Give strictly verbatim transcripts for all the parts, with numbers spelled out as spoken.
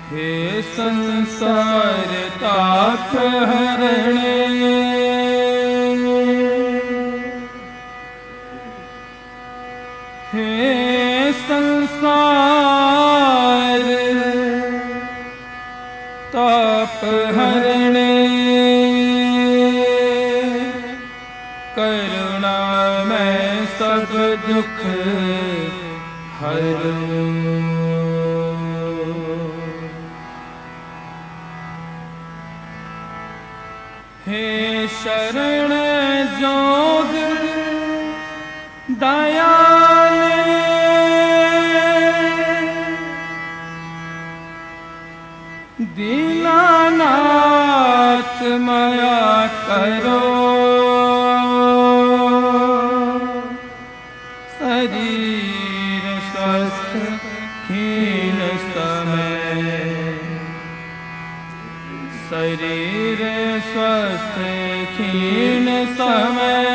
हे संसार ताप हरणे, हे संसार ताप हरणे, करुणा में सब दुख हरूं। हे शरण जोग दयाले, दीनानाथ माया करो, शरीर स्वस्थ हीन समय, शरीर स्वस्थ हीन समय,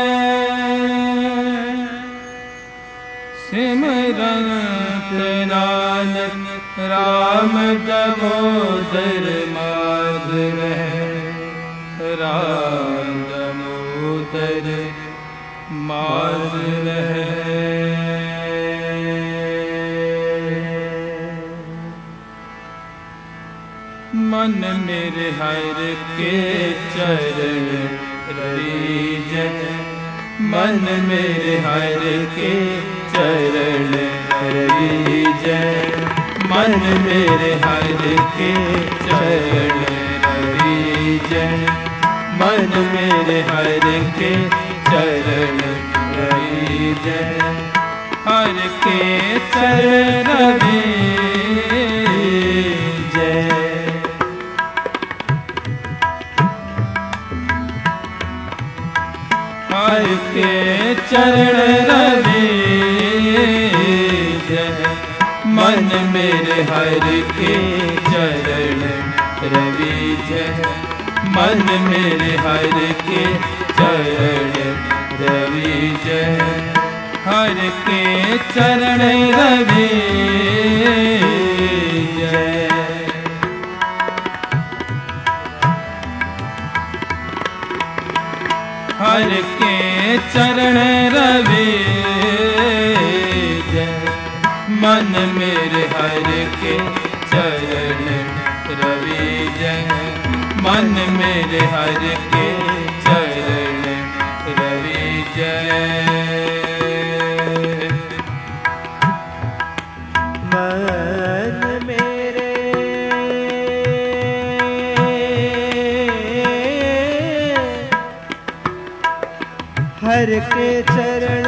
सिमरंत नानक राम दामोदर माधव, राम दामोदर माधव। मन मेरे हर के चरण रीजन, मन मेरे हर के चरण रीजन, मन मेरे हर के चरण रीजन, मन मेरे हर के चरण रीजन, हर के चरण रीजन। हर के चरण रवीजन, मन मेरे हर के चरण रवीजन, मन मेरे हर के चरण रवीजन, हर के चरण रवीजन। हर के चरण रवीजन, मन मेरे हर के चरण रवीजन, मन मेरे हर के चरण रवीजन। मन मेरे हर के चरण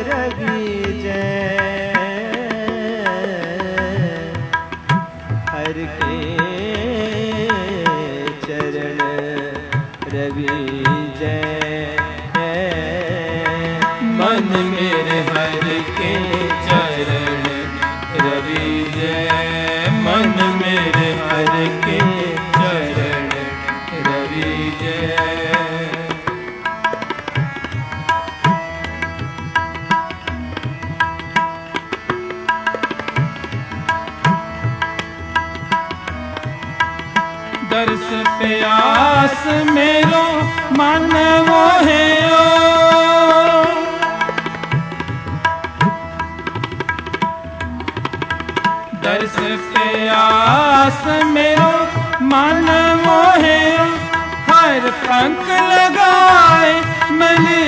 रवीजन, हर के चरण रवीजन, मन मेरे हर के चरण रवीजन, मन मेरे हर के चरण रवीजन। दर्श प्यास मेरो मन मोहियो, दर्श प्यास मेरो मन मोहियो, हर पंख लगाए मनी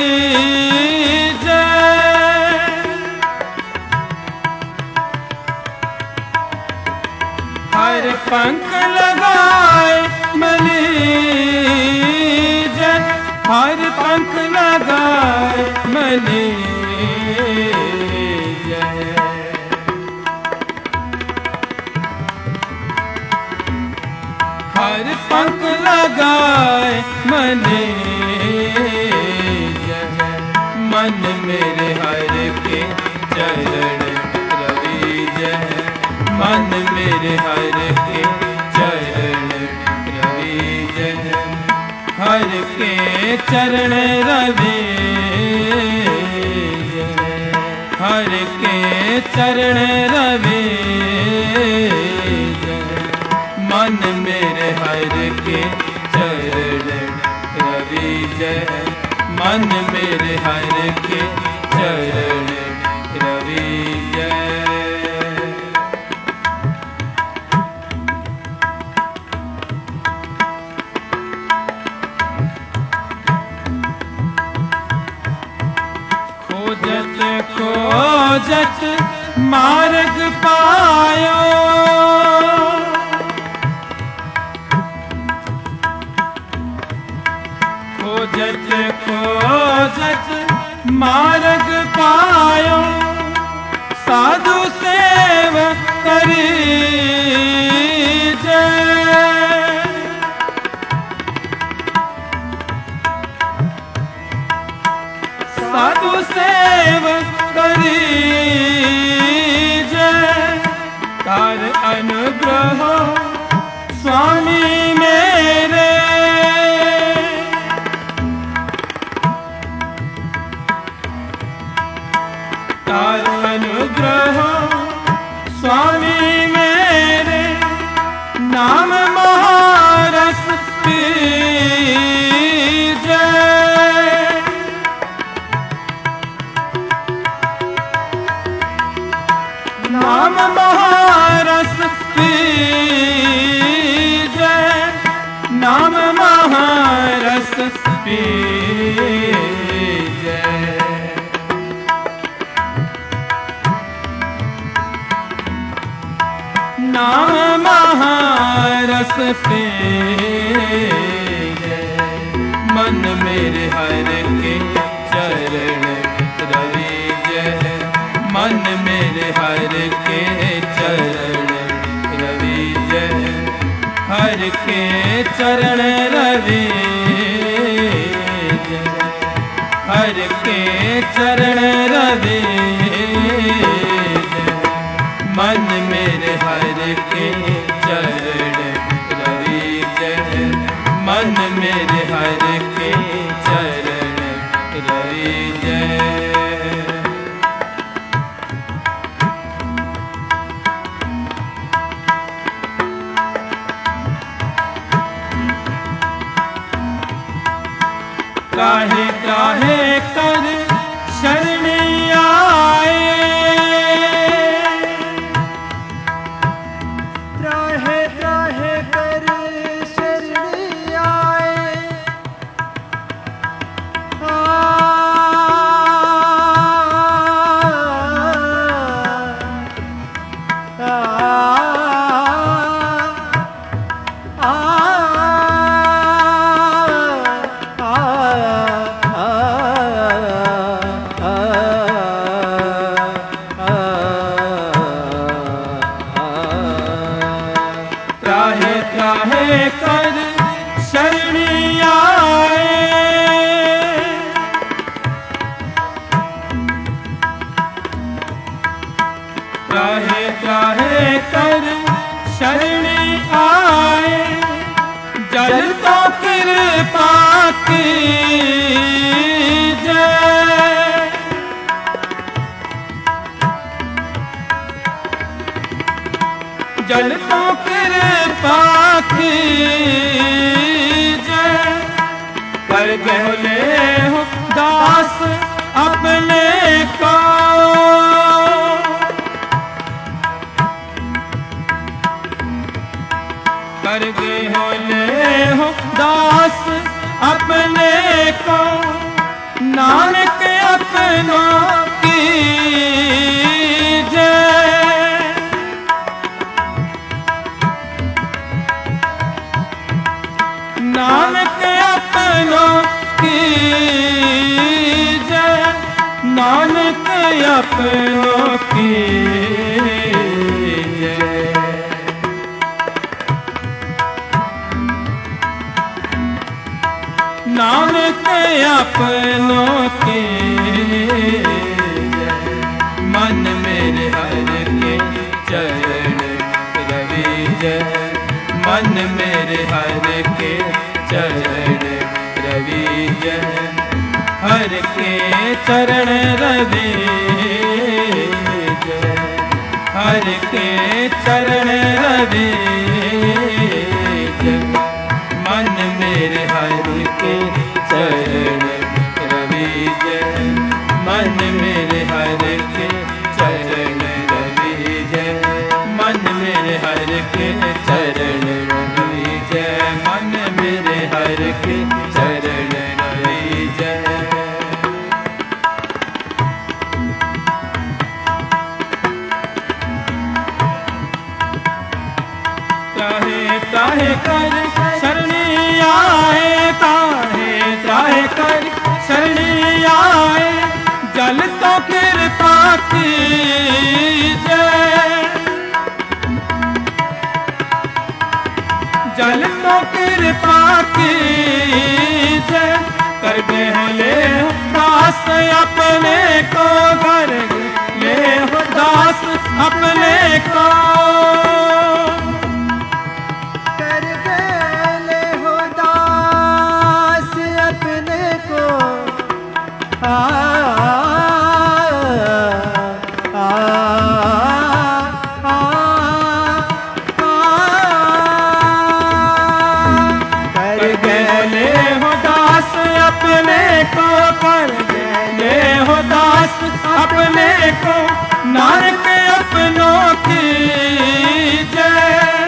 हर पंख लगाए मनीजन, हर पंख लगाए मनीजन, हर पंख लगाए मनीजन, मन मेरे हर के चरण रवीजन, मन मेरे हर के चरण रवीजन, हर के चरण रवीजन, हर के चरण रवीजन। साधु सेव करी जय, तार अनुग्रह स्वामी मेरे। तार अनुग्रह स्वामी मेरे, नाम महारस पीजे। नाम महारस पीजे, नाम महारस पीजे। नाम महारस पीजे, मन मेरे हर के चरण रविजे। मन मेरे हर के चरण रविजे, हर के चरण रविजे, हर के चरण रविजे। मन मेरे हर के चरण रविजे, मन मेरे हर के चरण रविजे। त्राहे त्राहे कर शरण आए, त्राहे त्राहे कर शरण आए। आ, आ, आ, त्राहे त्राहे कर शरण आए। त्राहे त्राहे कर शरण आए, जल तो कृपा कीजे। जल तो कृपा कीजे, कर गहले हो दास अपने को। कर गहले हो दास अपने को, नानक अपना कीजे। नानक अपनो कीजे, नानक अपनो कीजे। नानक अपनो कीजे, मन मेरे हर के चरण रविजे। मन मेरे हर के चरण रविजे, हर के चरण रविजे, हर के चरण रविजे। मन मेरे हर के चरण रविजे, मन मेरे हर के चरण रविजे। मन मेरे हर के चरण रविजे, मन मेरे हर के चरण रविजे। त्राहे त्राहे कर शरण आए, त्राहे त्राहे कर शरण आए। जल तो कृपा कीजे, जल तो कृपा की जय कर दे ले दास अपने को कर ले हो दास अपने को कर दे ले हो दास अपने को आ, आ, आ, आ, कर दे ले हो दास अपने को कर दे ले हो दास अपने को नानक अपनों की जय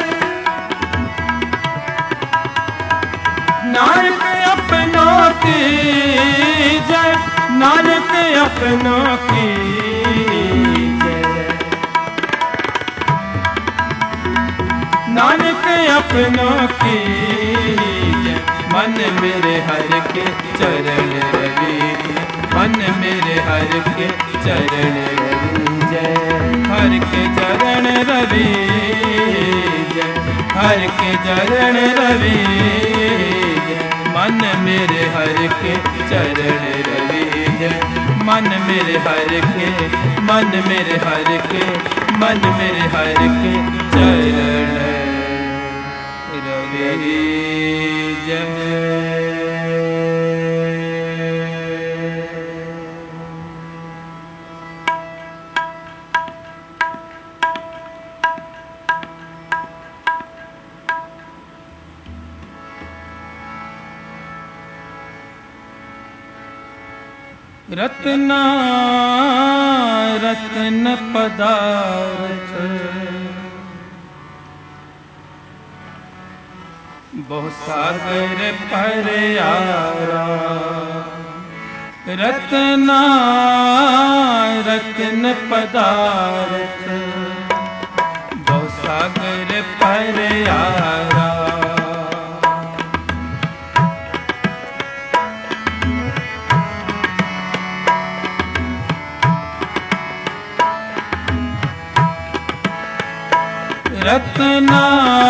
नानक अपनों की जय नानक अपनों की जय नानक अपनों की जय मन मेरे हर के चरण रवि मन मेरे हर के चरण रवि जय हर के चरण रवि जय हर के चरण रवि जय मन मेरे हर के चरण रवि जय मन मेरे हर के मन मेरे हर के मन मेरे हर के चरण रवि जय रत्ना रत्न पदार्थ बहु सागर पर यारा रत्ना रत्न पदार्थ बहु सागर पर यारा रत्ना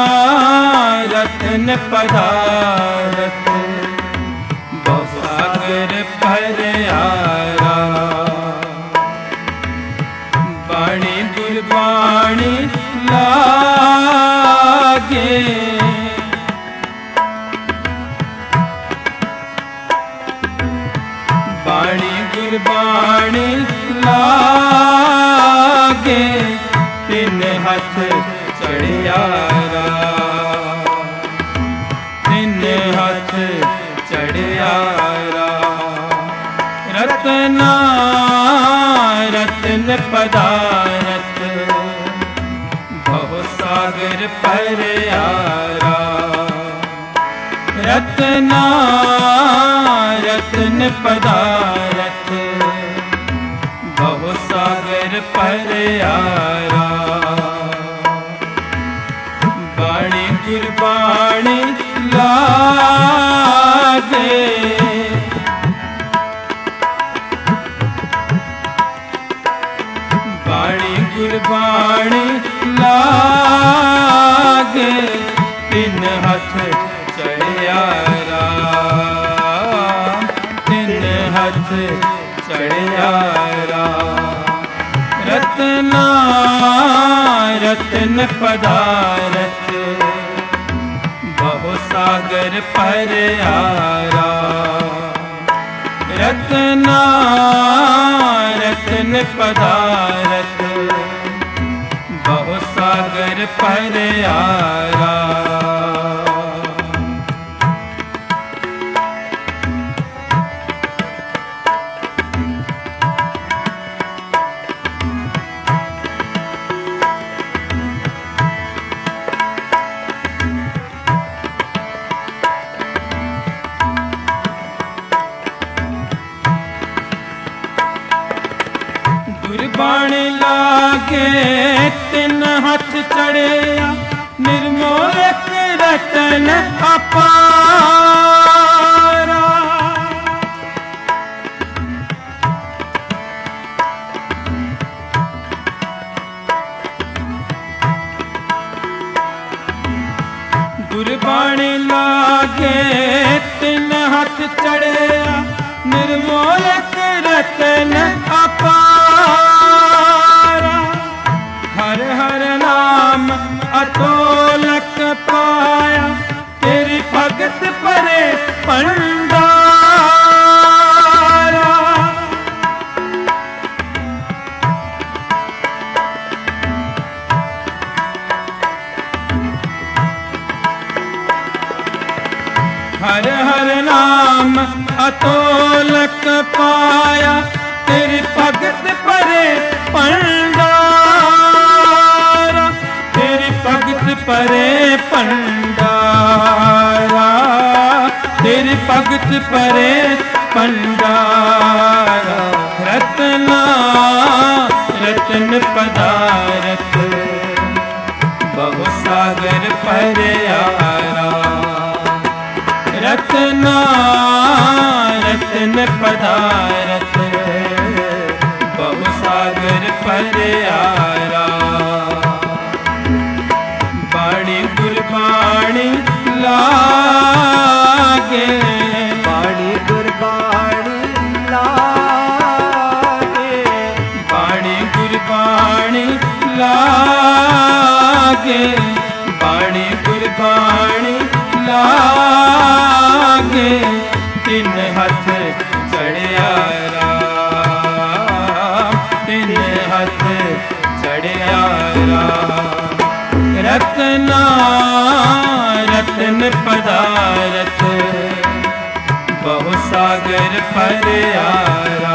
रत्न पदार्थ बहु सागर पर यारा बाणी गुरबाणी लागे बाणी गुरबाणी लागे तीन हाथ चढ़ियारा तीन हाथ चढ़ियारा रत्ना रत्न पदार्थ बहु सागर पर यारा रत्ना रत्न पदार्थ बहु सागर पर यारा बाणी गुरबाणी लागे बाणी गुरबाणी लागे तीन हाथ चढ़ियारा तीन हाथ चढ़ियारा रत्ना रत्न पदार्थ बहु सागर पर यारा रत्ना रत्न पदार्थ बहु सागर पर यारा गुरबाणी लागे तीन हाथ चढ़िया निर्मोलक रतन अपारा गुरबाणी लागे तिन हथ चढ़िया निर्मोलक रतन अपारा हर हर नाम अतोलक पाया तेरी भगत परे भंडारा हर हर नाम अतोलक पाया तेरी भगत परे भंडारा तेरी भगत परे भंडारा तेरी भगत परे भंडारा रतना रतन पदारथ बहु सागर परयारा रतना रतन पदारथ बहु सागर परयारा बाणी गुरबाणी लागे बाणी गुरबाणी लागे बाणी गुरबाणी लागे बाणी गुरबाणी लागे तिन हथ चढ़िया राम तिन हथ चढ़िया राम रतना रतन पदारथ बहु सागर परयारा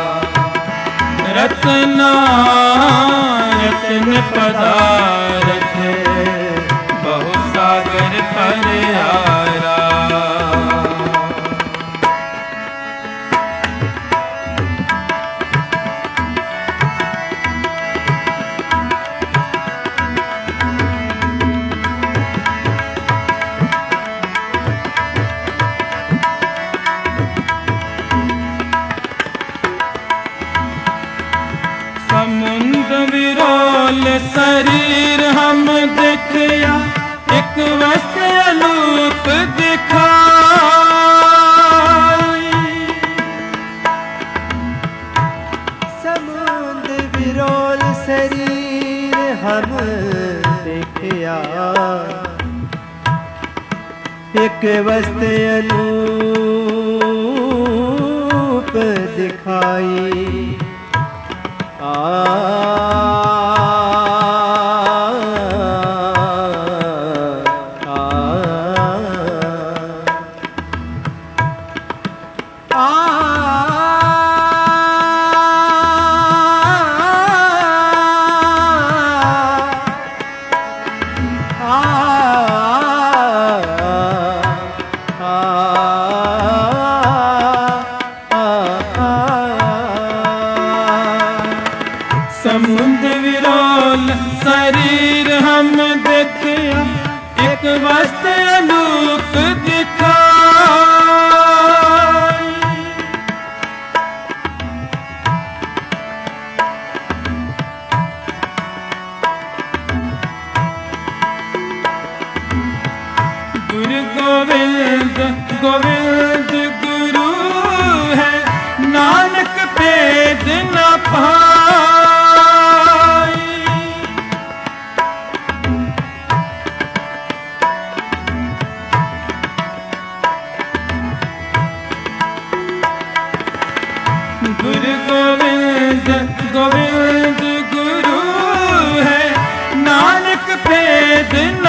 रतना रतन पदारथ बहु सागर परयारा समुद्र विरोल शरीर हम देखिया एक वस्त्र अनूप दिखाई समुद्र विरोल शरीर हम देखिया एक वस्त्र अनूप दिखाई आ समुद्र विरोल शरीर हम देखिया एक वस्त्र अनूप दिखाई गुरु गोविंद गोविंद गुरु है नानक भेद न पाई गुरु गोविंद गोविंद गुरु है नानक भेद न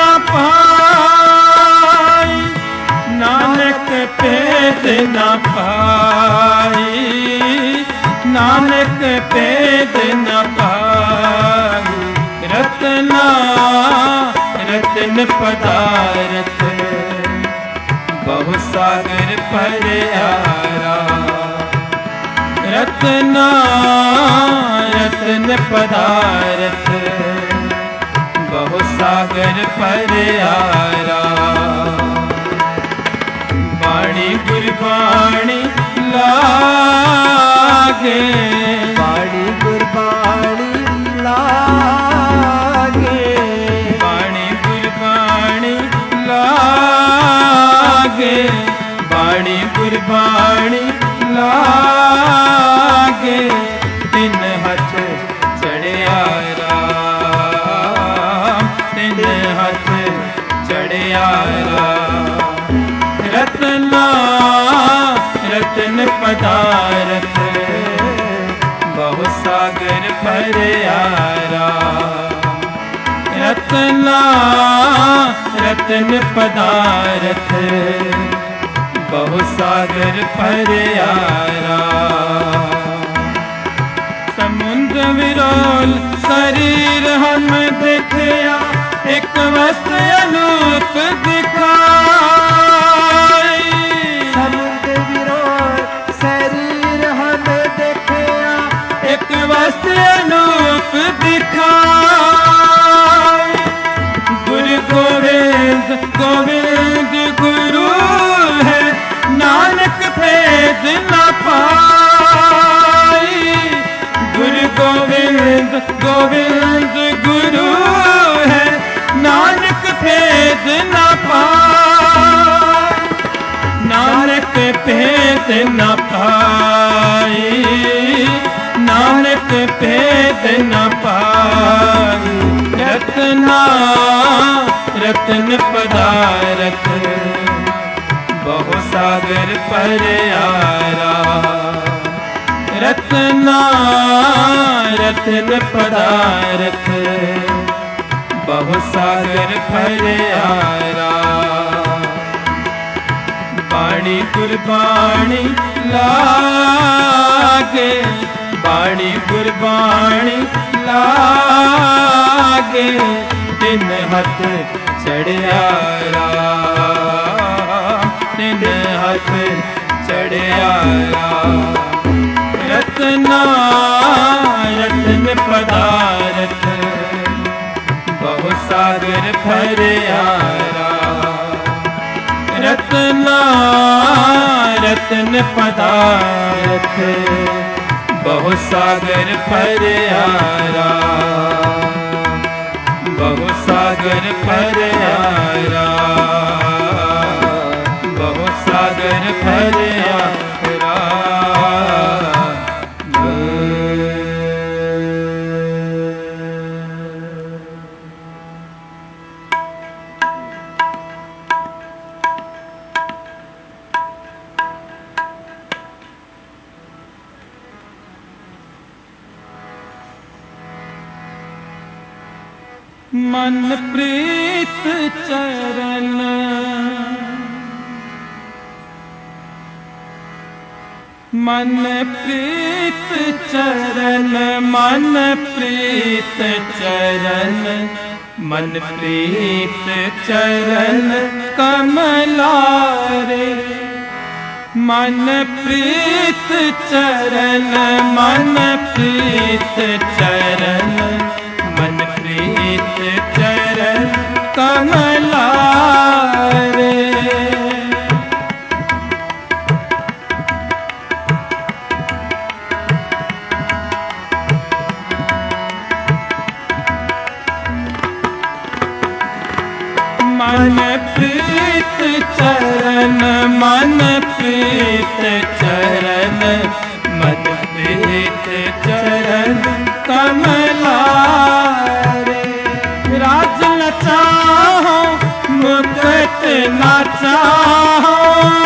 पाई नानक भेद न पाई नानक भेद न पाई रतना रतन पदारथ बहु सागर परयारा रतना रतन पदारथ बहु सागर परयारा बाणी गुरबाणी लागे बाणी गुरबाणी लागे बाणी गुरबाणी लागे गुरबाणी लागे तिन हथ चढ़िया राम, तिन हथ चढ़िया राम। रतना रतन पदारथ बहु सागर भरिया राम। रतना रतन पदारथ बहु सागर भरिया राम। समुद्र विरोल शरीर हम देखिया, एक वस्त्र अनूप दिखाई। समुद्र विरोल शरीर हम देखिया, एक वस्त्र अनूप दिखाई। गुरु गोविंद गोविंद गुरु है, नानक भेद न पाई। गुरु गोविंद गोविंद गुरु है, नानक भेद न पाई। नानक भेद न पाई, नानक भेद न पाई। रतना रतन पदारथ बहु सागर भरिया राम। रतना रतन पदारथ बहु सागर भरिया राम। बाणी गुरबाणी लागे, बाणी गुरबाणी लागे तिन हथ चढ़िया राम, तिन हथ चढ़िया राम। रतना रतन पदारथ बहु सागर भरिया राम। रतना रतन पदारथ बहु सागर भरिया राम, बहु सागर भरिया राम, बहु सागर भरिया राम। मन प्रीत चरण, मन प्रीत चरण, मन प्रीत चरण, मन प्रीत चरण कमलारे। मन प्रीत चरण, मन प्रीत चरण, मन प्रीत चरण कमलारे। मन प्रीत चरण, मन प्रीत चरण, मन प्रीत चरण कमलारे। राज न चाहो मुकुट न चाहो,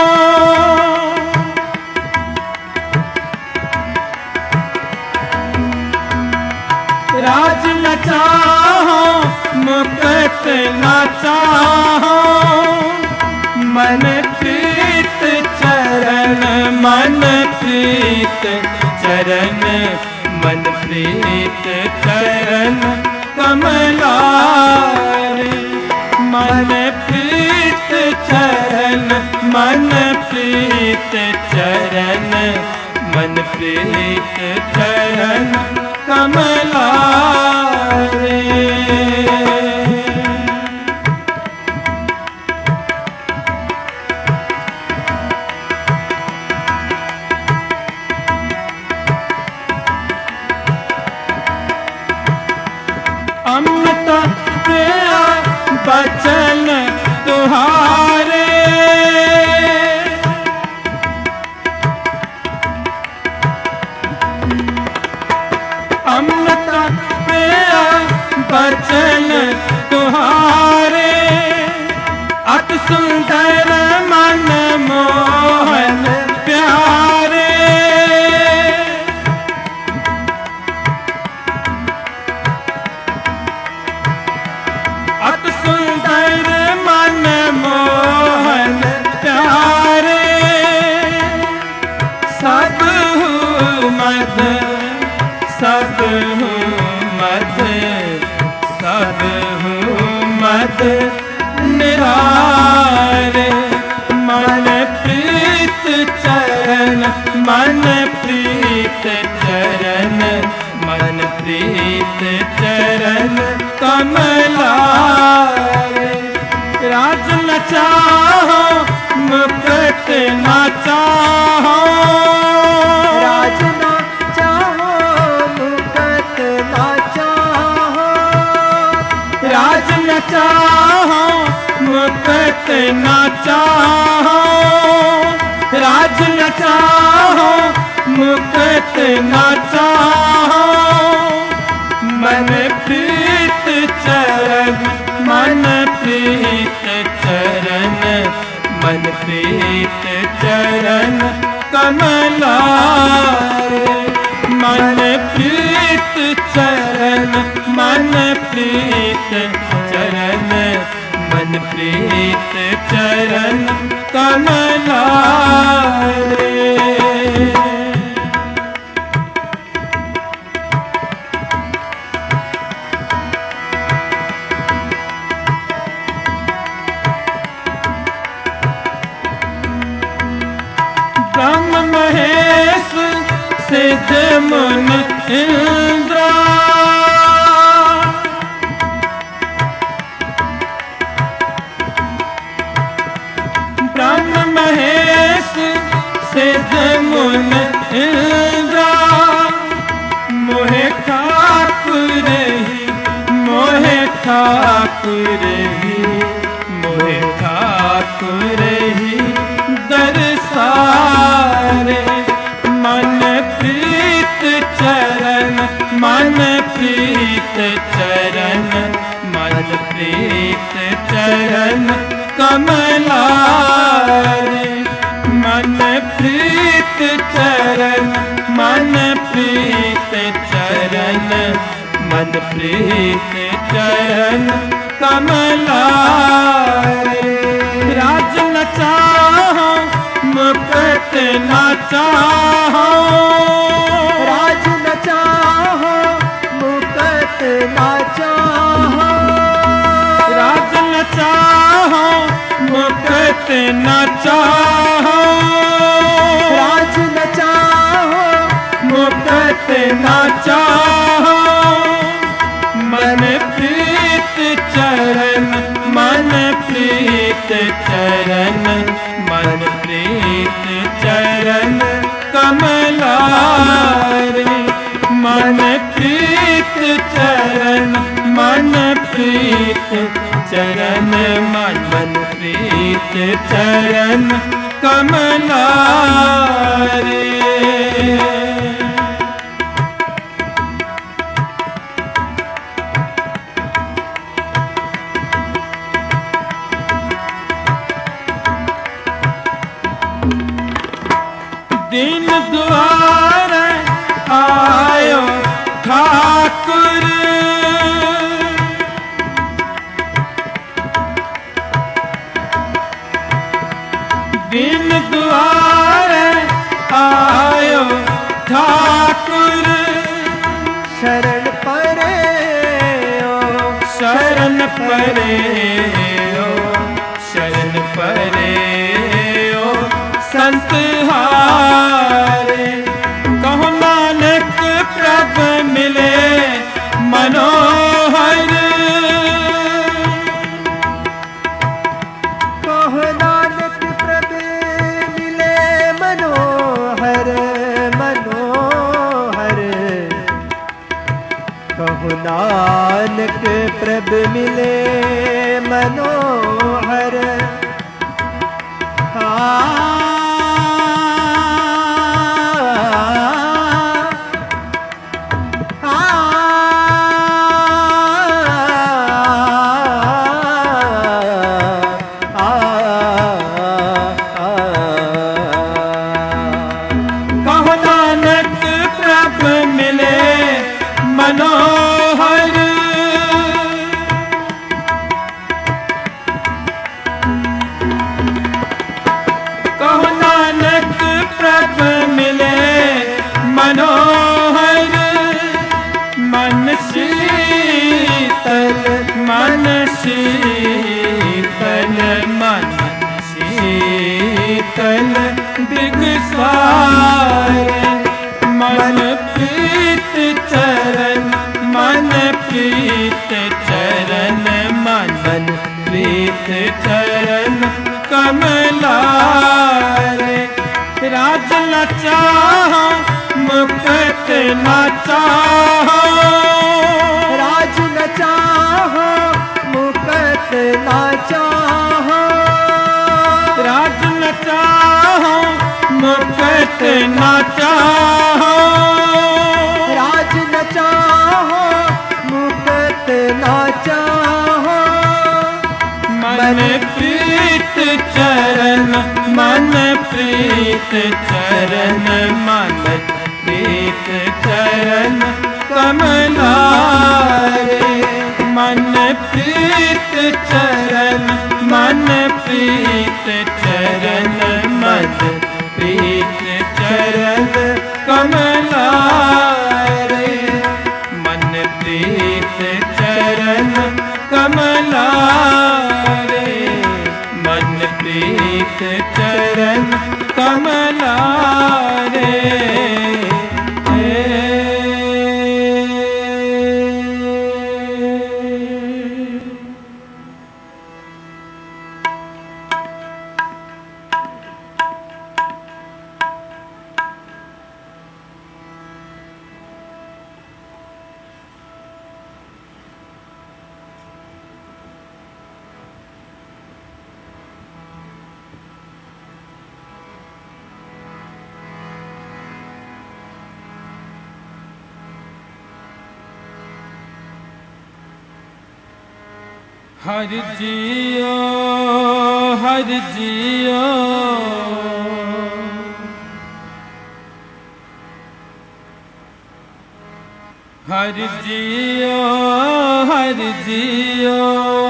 राज न चाहो मुकुट न चाहो। मन प्रीत चरण, मन प्रीत चरण, मन प्रीत चरण कमलारे। मन प्रीत चरण, मन प्रीत चरण, मन प्रीत चरण कमलारे। अमृत प्रिया बचन तुहारे, सुंदर मन मोहन प्यारे। अति सुंदर मन मोहन प्यारे। सब हूँ मद सब हूँ मद सब हूँ मद निरारे। मन प्रीत चरण मन प्रीत चरण मन प्रीत चरण कमलारे। राज न चाहो मुकुट न चाहो। राज न चाहो मुकुट न चाहो। राज न चाहो मुकुट न चाहो। राज न चाहो मुकुट न चाहो। मन प्रीत चरण मन प्रीत चरण मन प्रीत चरण कमलारे। मन प्रीत चरण मन प्रीत चरण मन प्रीत चरण कमलारे। ब्रह्म महेश सिद्ध मुनि इंद्रा। ब्रह्म महेश सिद्ध मुनि इंद्रा। मोहे ठाकुर ही मोहे ठाकुर ही मोहे ठाकुर ही दरसारे। मन प्रीत चरण मन प्रीत चरण मन प्रीत चरण कमलारे। मन प्रीत चरण मन प्रीत चरण मन प्रीत चरण कमलारे। राज न चाहो मुकुट न चाहो। राज न चाहो मुकुट न चाहो। राज न चाहो मुकुट न चाहो। राज न चाहो मुकुट न चाहो। मन प्रीत चरण मन प्रीत चरण मन प्रीत चरण कमलारे। मन प्रीत चरण मन प्रीत चरण मन प्रीत चरण कमलारे। दीन द्वार आयो ठाकुर। दीन द्वार आयो ठाकुर। शरण परे ओ शरण परे ओ शरण परे ओ संत हारे। कहो नानक प्रभ मिले मनोहर। कहो नानक प्रभ मिले मनोहर मनोहर। कहो नानक प्रभ मिले मनोहर। आ प्रीत चरण कमलारे। राज न चाहो मुकुट न चाहो, राज न चाहो मुकुट न चाहो, राज न चाहो मुकुट न चाहो, राज न चाहो मुकुट न चाहो। मन प्रीत चरण मन प्रीत चरण मन प्रीत चरण कमलारे। मन प्रीत चरण मन प्रीत चरण मन प्रीत चरण कमलारे। मन प्रीत चरण कमलारे। मन प्रीत चरण कमलारे। हर जियो हर जियो हर जियो हर जियो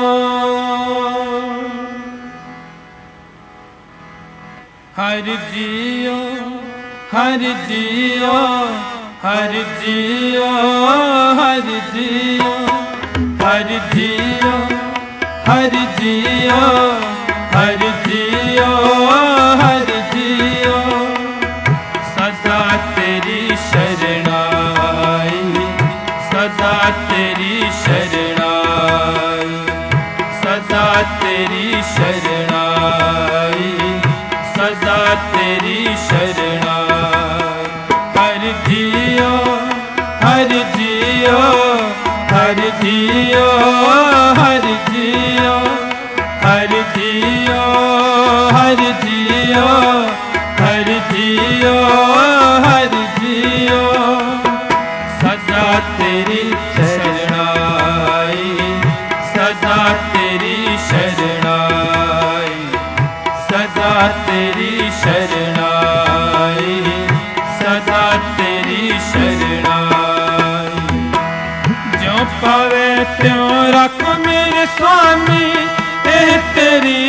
हर जियो हर जियो हर जियो हर जियो हर जियो हर जियो हर जियो हर जियो। सदा तेरी शरणाई सदा तेरी शरणाई सदा तेरी शरणाई सदा तेरी शरणाई। हर जियो हर जियो हर जियो हर जियो हर जियो हर जियो हर जियो हर जियो। सदा तेरी शरणाई सदा तेरी शरणाई सदा तेरी शरणाई सदा तेरी शरणाई। जो पावे त्यों रख मेरे स्वामी ए तेरी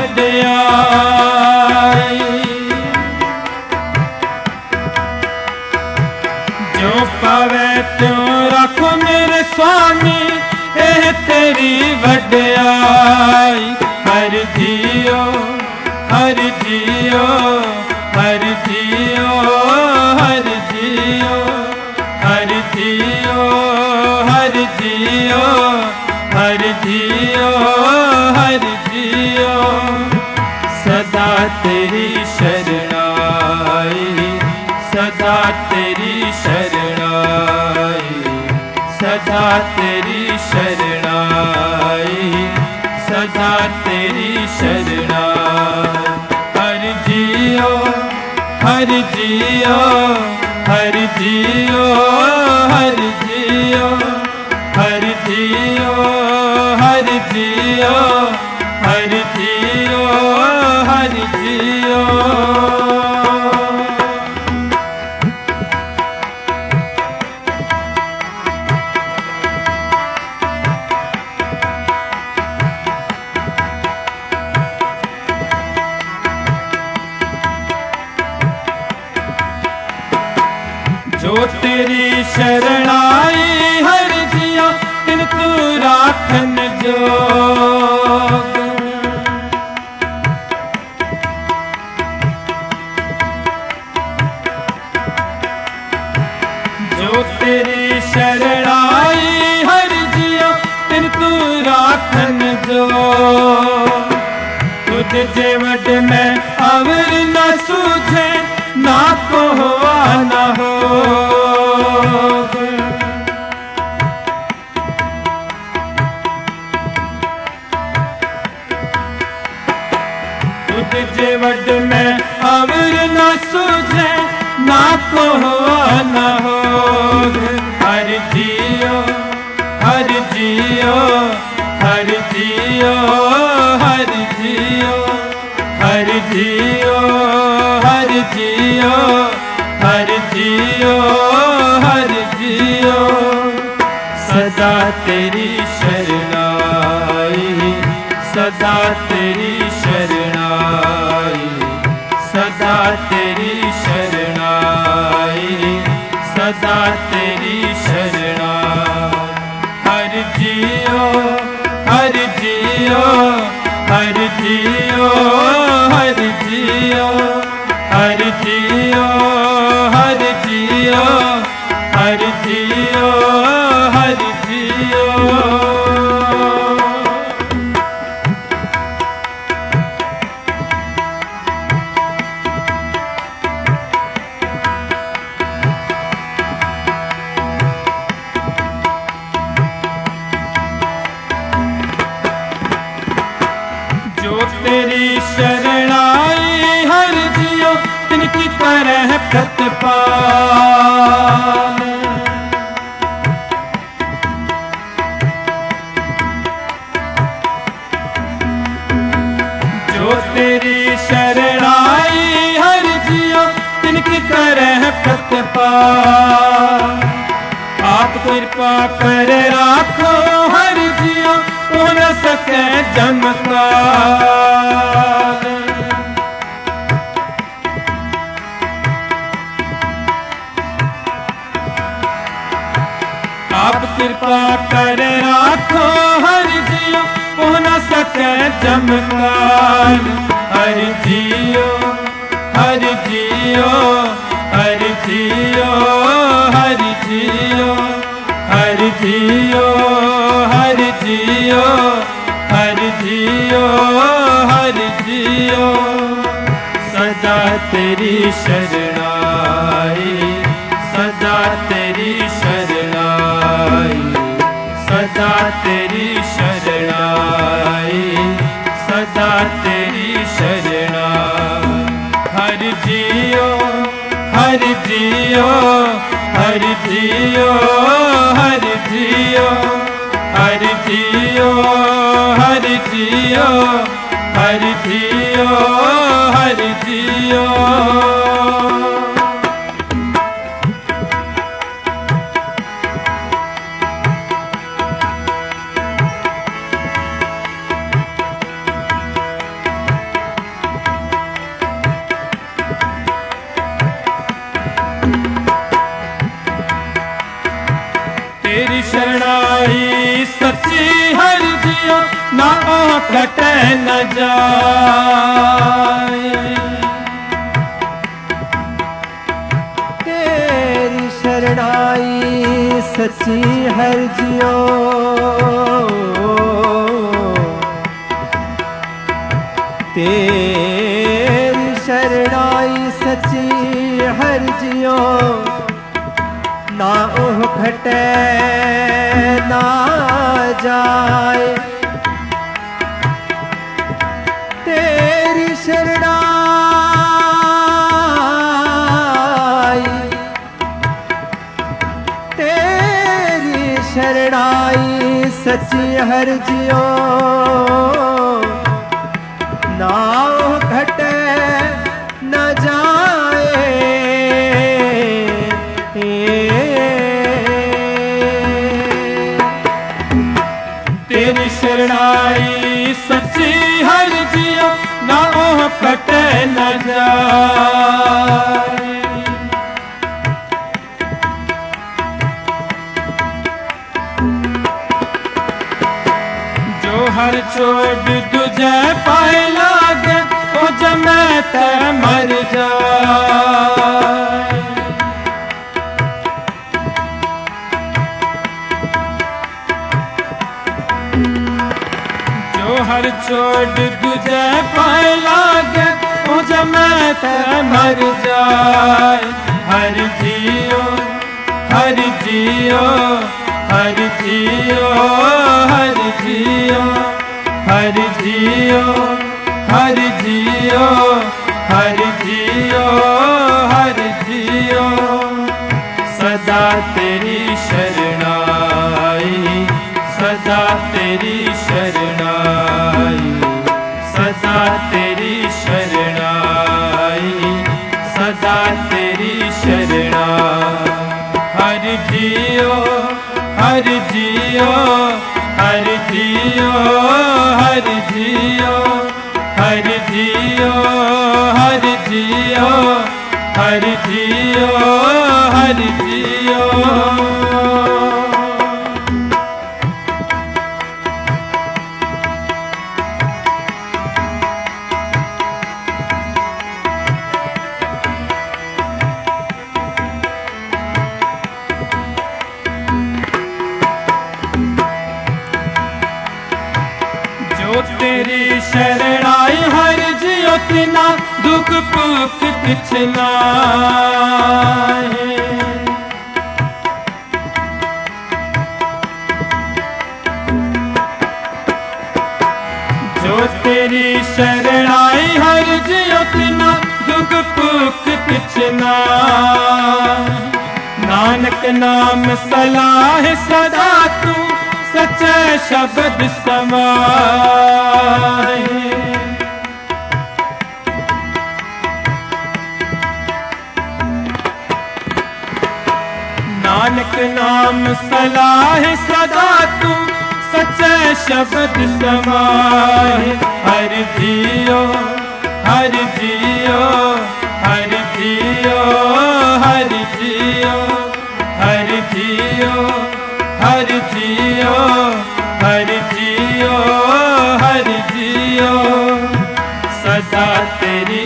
वड्याई। जो पावे त्यों रख मेरे स्वामी ए तेरी वड्याई। हर जियो हर जियो हर जियो हर जियो हर जियो हर जियो हर जियो हर जियो। सदा तेरी शरणाई सदा तेरी शरणाई सदा तेरी शरणाई सदा तेरी शरणाई। हर जियो हर जियो हर जियो हर जियो हर जियो हर जियो हर जियो हर जियो। जो तेरी शरणाई हर जियो तिन तू राखन जोग। जो तेरी शरणाई हर जियो तिन तू राखन जोग। तुझ जेवट में अवर न सूझे, ना को हुआ न हो। तुझ जेवट में अवर न सूझे, ना को हुआ न हो। हर जियो हर जियो हर जियो हर जियो हर जियो हर जियो हर जियो हर जियो। सदा तेरी शरणाई, सदा तेरी शरणाई, सदा तेरी शरणाई, सदा तेरी शरणा। हर जियो हर जियो हर जियो हर जियो हर जियो हर जियो हर जियो हर जियो। तेरी शरणाई हर जियो, तिनकी तरह प्रतिपाल। जो तेरी शरणाई हर जियो, तिनकी तरह प्रतिपाल। आप कृपा कर राखो हर जियो, हो न सके जमकाल। आप कृपा कर राखो हर जियो, हो न सके जमकाल। हर जियो हर जियो हर जियो हर जियो हर जियो हर जियो हर जियो हर जियो। सदा तेरी शरणाई, सदा तेरी शरणाई, सदा तेरी शरणाई, सदा तेरी शरणा। हर जियो हर जियो हर जियो हर जियो हर जियो हर जियो हर जियो हर जियो। तेरी शरणाई सच्ची हर जियो, ना घटे न जाए। तेरी शरणाई सच्ची हर जियो, तेरी शरणाई सच्ची हर जियो, ना ओह घटे ना जाए। तेरी शरणाई तेरी शरणाई सच्ची हर जियो, ना ओह घटे न जाए। तेरी शरणाई सच्ची हर जियो, ना ओह कटे न जाए। जो हर चोट तुझे पाए लागे, ओ जमे ते मर जाए। हर घर छोड़ तुझे पाए लागे मुझे मैं ते मर जाए। हर जियो हर जियो हर जियो हर जियो हर जियो हर जियो हर जियो हर जियो। सदा तेरी शरणाई सदा तेरी शरणाई सदा तेरी शरणाई सदा तेरी शरणा। हर जियो हर जियो हर जियो हर जियो हर जियो हर जियो हर जियो हर जियो। तेरी शरणाई हर जियो तिना दुख पुख पिछला है। जो तेरी शरणाई हर जियो तिना दुख पुख पिछला। नानक नाम सलाह सदा तू सच्चे शब्द समाए। नानक नाम सलाह सदा तू सच्चे शब्द समाए। हर जियो हर जियो हर जियो हर जियो हर जियो हर जियो हर जियो हर जियो। सदा तेरी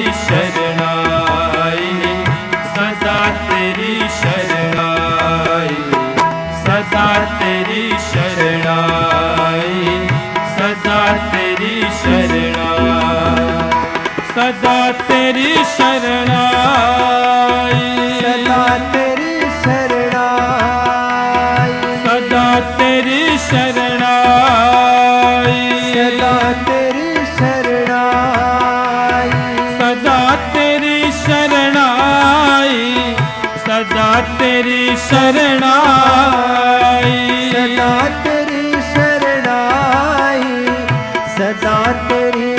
शरणाई सदा तेरी शरणाई सदा तेरी शरणाई सदा तेरी शरणा। सदा तेरी शरणाई सदा तेरी शरणाई सदा तेरी शरणाई सदा तेरी शरणाई सदा तेरी शरणाई सदा तेरी शरणाई सदा तेरी शरणाई सदा तेरी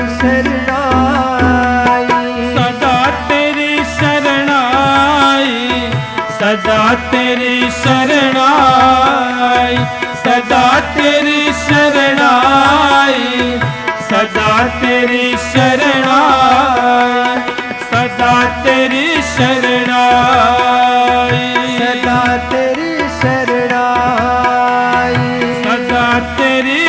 शरणाई सदा तेरी शरणाई सदा तेरी शरणाई सदा तेरी शरणाई सदा तेरी शरणाई सदा तेरी शरणाई सदा तेरी शरणाई सदा तेरी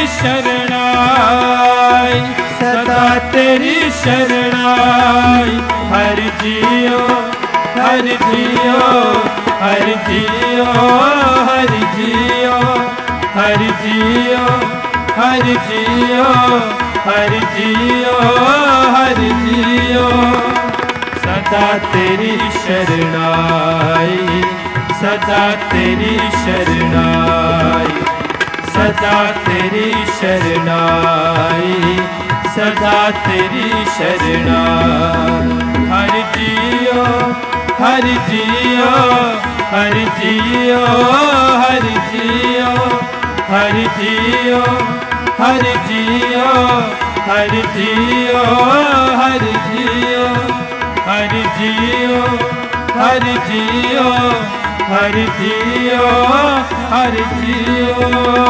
शरणाई सदा तेरी शरणाई। हर जियो हर जियो हर जियो हर जियो हर जियो हर जियो हर जियो हर जियो। सदा तेरी शरणाई सदा तेरी शरणाई सदा तेरी शरणाई सदा तेरी शरणा। हर जियो हर जियो हर जियो हर जियो हर जियो हर जियो हर जियो हर जियो हर जियो हर जियो हर जियो हर जियो।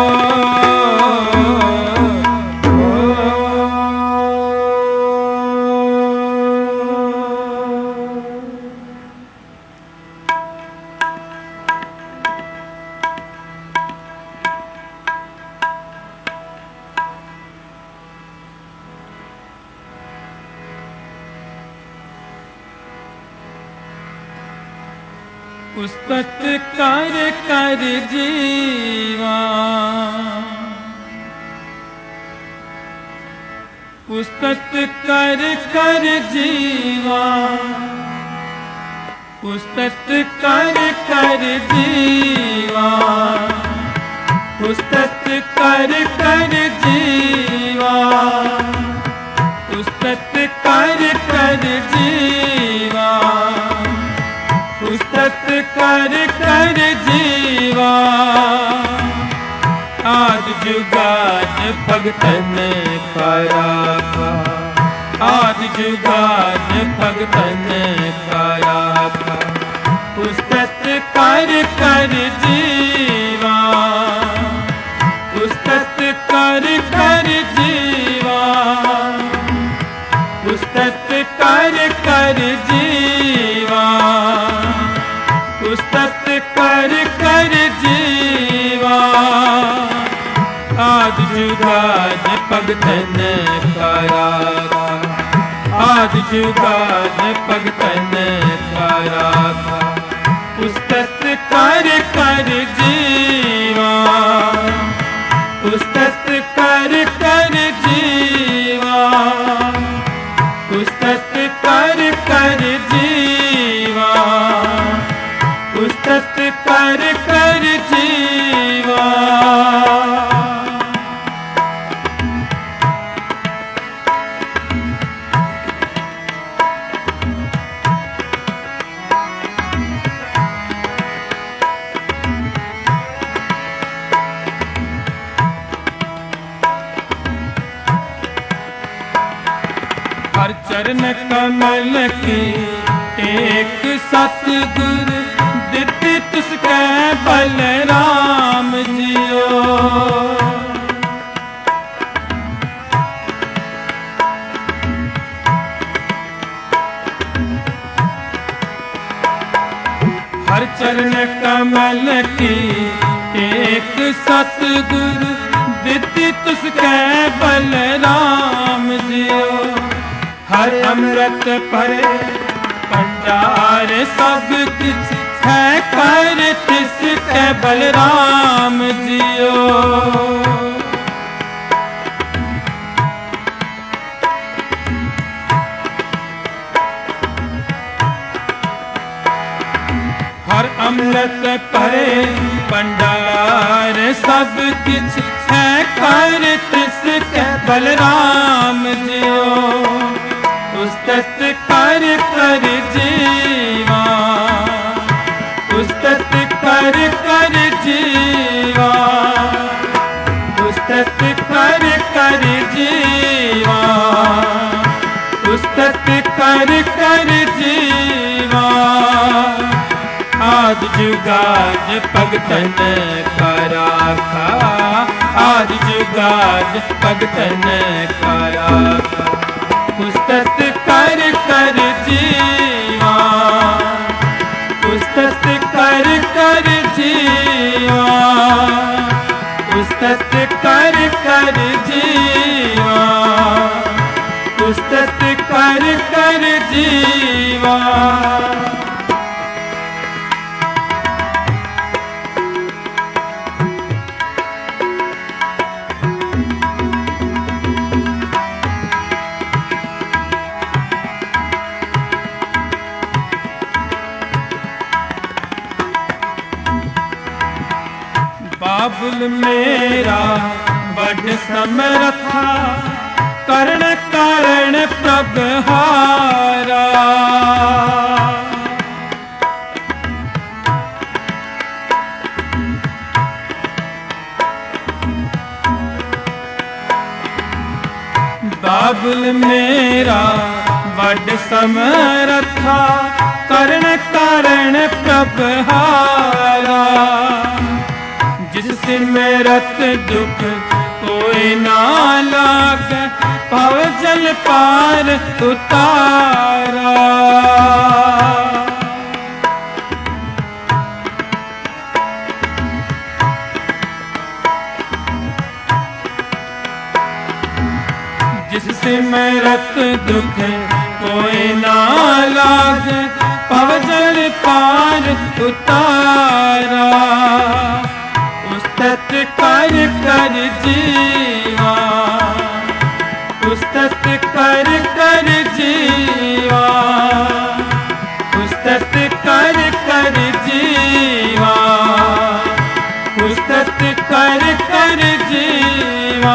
उस्तत कर कर जीवा पुस्तक कर कर जीवा, पुस्तक कर कर जीवा, पुस्तक कर कर जीवा, पुस्तक कर कर जीवा, पुस्तक कर कर जीवा। आदि जुगाद भगतन का राखा, आदि जुगाद भगतन का राखा। पुस्तक कर कर जीवा, पुस्तक कर कर जीवा, पुस्तक कर कर जीवा, पुस्तक कर कर जीवा। आदि जुगाद भगतन का राखा, आदि जुगाद भगतन का राखा। पुस्तक कर कर जीवा, पुस्तक कर कर जीवा, पुस्तक कर कर जीवा, पुस्तक कर कर जीवा। हर चरण कमल की एक सतगुर दिति तुसकै बलराम जियो। हर चरण कमल की एक सतगुर दिति तुसकै बलराम जियो। हर अमृत भरे भंडार सब किछ है कर तिसकै बलराम जियो। हर अमृत भरे भंडार सब किछ है कर तिसकै बलराम जियो। पुस्तक कर कर जीवा, पुस्तक कर कर जीवा, पुस्तक कर कर जीवा, पुस्तक कर कर जीवा। आदि जुगाद भगतन का राखा, आदि जुगाद भगतन का राखा। पुस्तक कर कर जीवा, पुस्तक कर कर जीवा, पुस्तक कर कर जीवा, पुस्तक कर कर जीवा। बाबुल मेरा बड़ समरथा, करण कारण प्रभहारा। बाबुल मेरा बड़ समरथा, करण कारण प्रभहारा। जिस सिमरत दुख कोई ना लाग, भव जल पार उतारा। जिस सिमरत दुख कोई ना लाग, भव जल पार उतारा। पुस्तक कर कर जीवा, पुस्तक कर कर जीवा, उस्तत कर कर जीवा, उस्तत कर कर जीवा।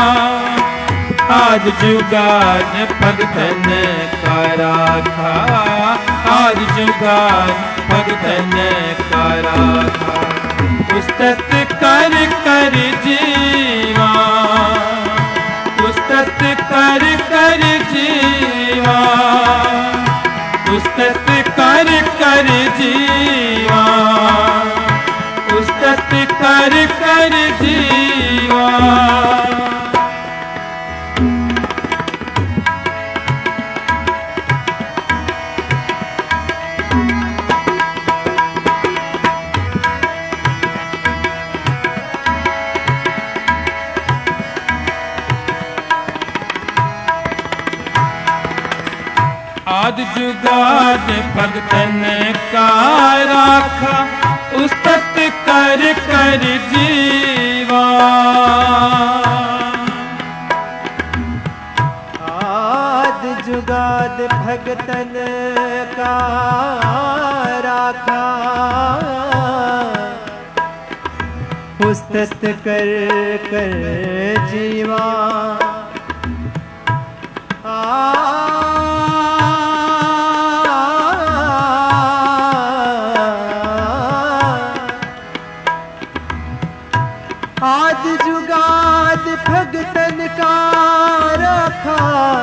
आद जुगाद भगतन का राखा, आद जुगाद भगतन का राखा। उस्तत कर कर जीवा, उस्तत कर कर जीवा, उस्तत कर कर जीवा, उस्तत कर कर जीवा। आद जुगाद भगतन का राखा, उस्तत कर कर जीवा। आद जुगाद भगतन का राखा, उस्तत कर कर जीवा। आद जुगाद भगतन का रखा,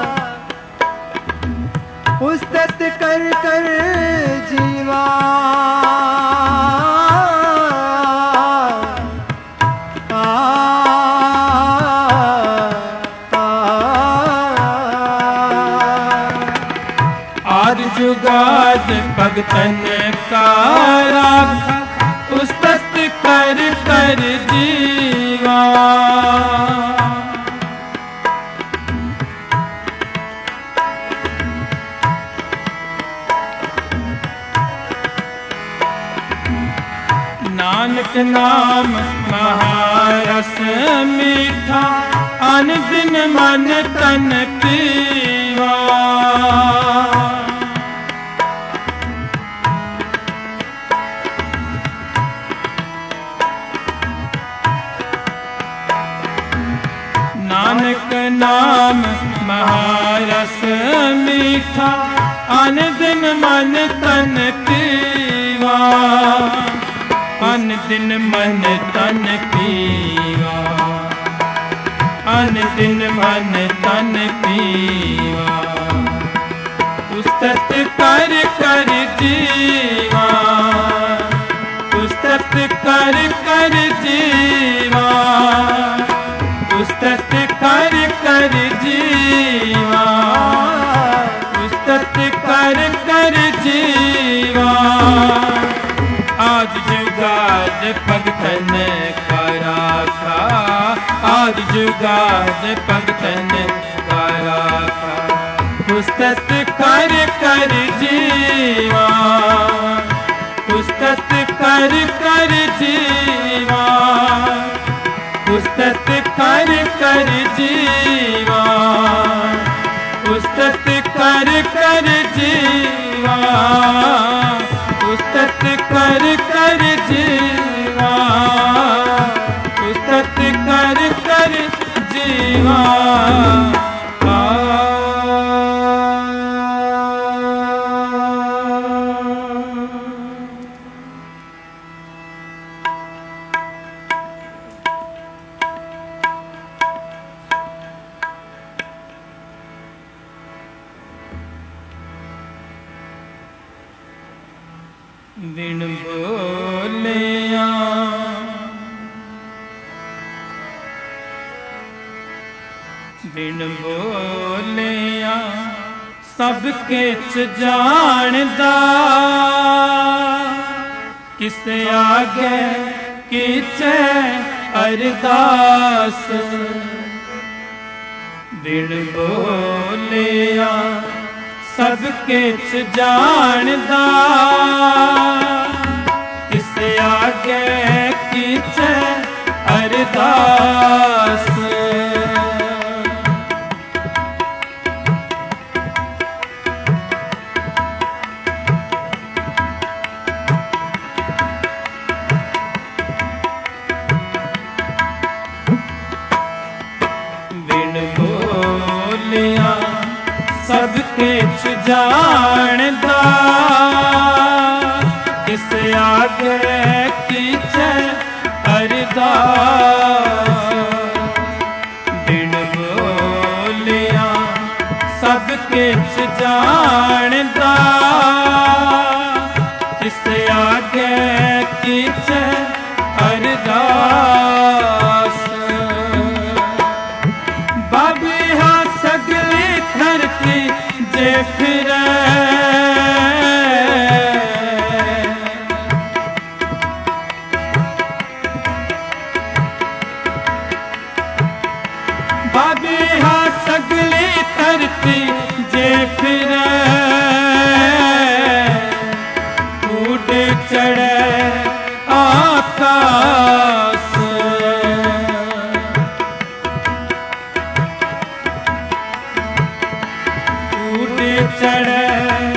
उस्तत कर कर जीवा। आ, आ, आद जुगाद भगतन का राखा, उस्तत कर कर जीवा। नानक नाम महारस मीठा, अन दिन मन तन पीवा। नानक नाम महारस मीठा, अन दिन मन तन पीवा। अन दिन मन तन पीवा, अन दिन मन तन पीवा। उस्तत कर कर जीवा, उस्तत कर कर जीवा, उस्तत कर कर जीवा, उस्तत कर कर जीवा। आद जुगाद भगतन का राखा, आद जुगाद भगतन का राखा। उस्तत कर कर जीवा, उस्तत कर कर जीवा, उस्तत कर कर जीवा, उस्तत कर कर जीवा, उस्तत कर कर जीवा, उस्तत कर कर जीवा। बिन बोलिया बिन बोलिया सब किछ जानदा, किस आगे कीचे अरदास। बिन बोलिया सब किछ जानदा, किस आगे कीचे अरदास। सब किछ जानदा, किस आगे कीचे अरदास। बिन बोलिया सब किछ जानदा, किस आगे कीचे अरदास। बाबी हा सगली धरती जे फिरे, बाबी हा सगली धरती जे फिरे, उड़ चढ़े आकाश। उड़ चढ़े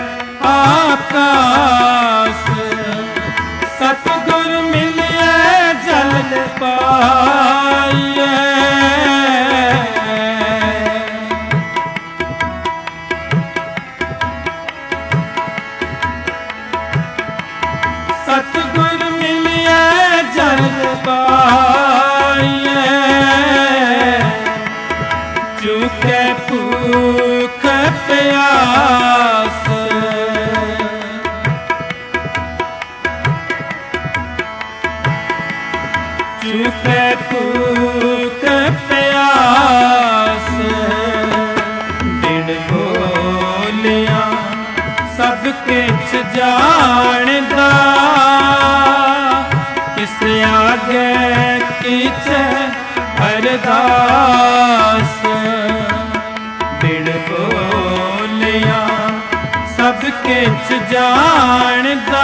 आकाश, सतगुर मिलिए जल पाइए। सतगुर मिलिए जल पाइए, चूके भूख प्यास। चूके भूख प्यास, बिन बोलिया सब किछ जानदा, किस आगे कीचे अरदास। बिन बोलिया सब किछ जानदा,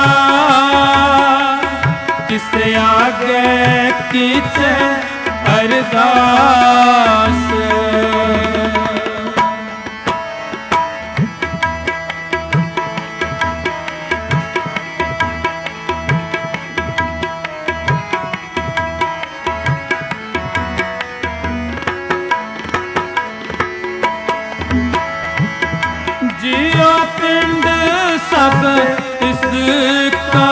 किस आगे कीचे अरदास। जियो पिंड सब इसका,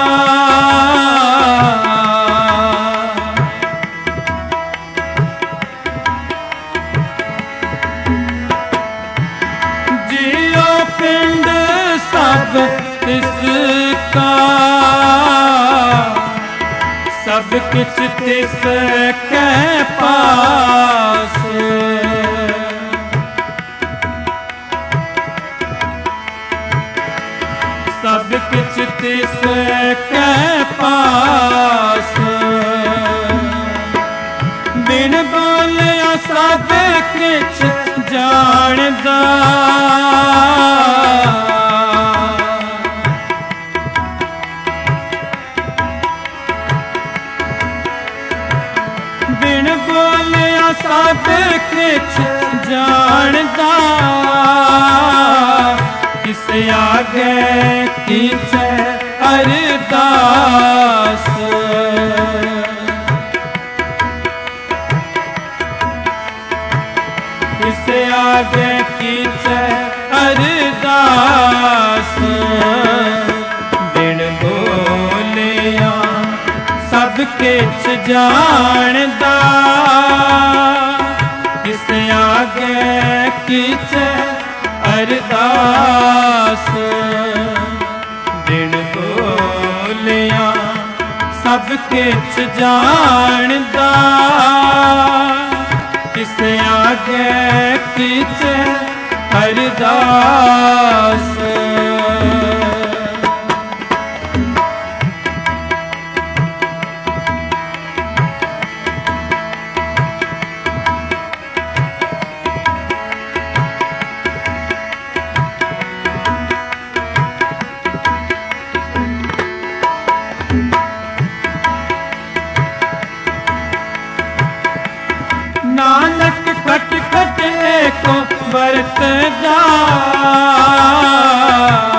जियो पिंड सब इसका, सब किछ तिसके पास। सब किछ तिसके पास, बिन बोलिया सब किछ जानदा, बिन बोलिया सब किछ जानदा, किस आगे कीचे अरदास। किस आगे कीचे अरदास। बिन बोलिया सब किछ जानदा, किस आगे कीचे अरदास। बिन बोलिया सब किछ जानदा, किस आगे कीचे अरदास। नानक खट खट को बरत जा,